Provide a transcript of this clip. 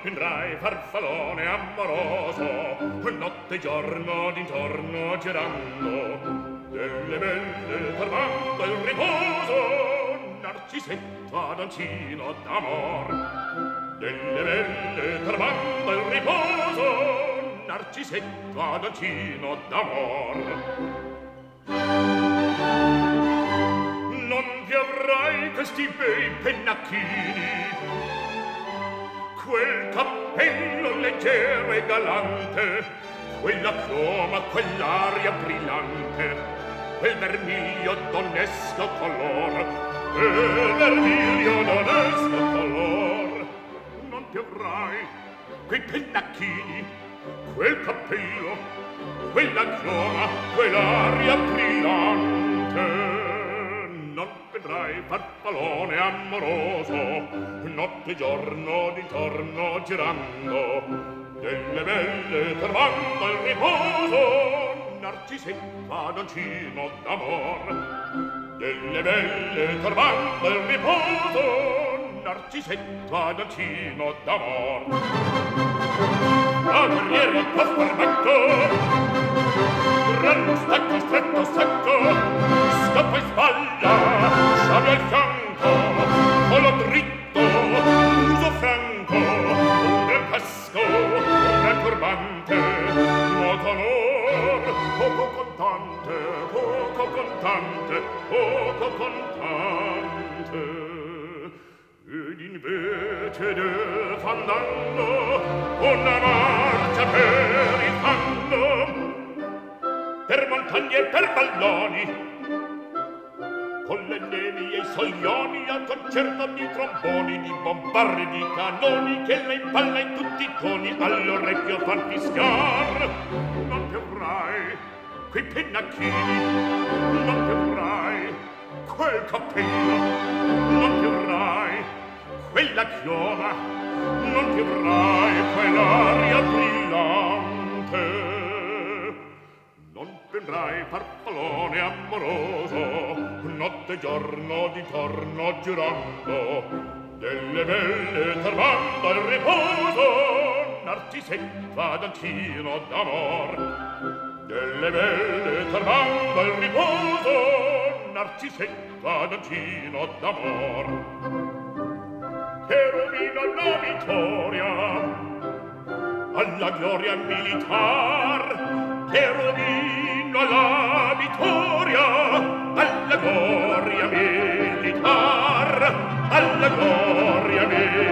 vendrai farfallone amoroso, notte e giorno d'intorno girando, delle belle turbando il riposo, Narcisetto adoncino d'amor. Delle belle turbando il riposo, Narcisetto adoncino d'amor. Non vi avrai questi bei pennacchini, quel cappello leggero e galante, quella chioma, quell'aria brillante, quel vermiglio d'onesto color, quel vermiglio d'onesto color. Non ti avrai quei pennacchini, quel cappello, quella chioma, quell'aria brillante. Non vedrai farfallone amoroso, notte e giorno d'intorno girando, delle belle trovando il riposo, Narcisetto adoncino d'amor. Delle belle trovando il riposo, Narcisetto adoncino d'amor. La guerriera il tuo sguardo, gran stacco stretto secco, scappa e spalla, sciabi al fianco, collo dritto, uso franco, un gran casco, un gran turbante, nuoto onor, poco contante, poco contante, poco contante. Ed invece del fandango, una marcia per il fango, per montagne e per valloni, con le nevi e i soglioni, al concerto di tromboni, di bombardi, di canoni, che le impalla in tutti i toni, all'orecchio fan fischiar. Non ti avrai quei pennacchini, non ti avrai quel cappello, non ti avrai quella chioma, non ti avrai quell'aria brillante. Non vendrai farfallone amoroso, notte e giorno d'intorno girando, delle belle turbando il riposo, Narcisetto adoncino d'amor. Delle belle turbando il riposo, Narcisetto adoncino d'amor. Che rovina la vittoria alla gloria militar, che rovina la vittoria alla gloria militar, alla gloria militar.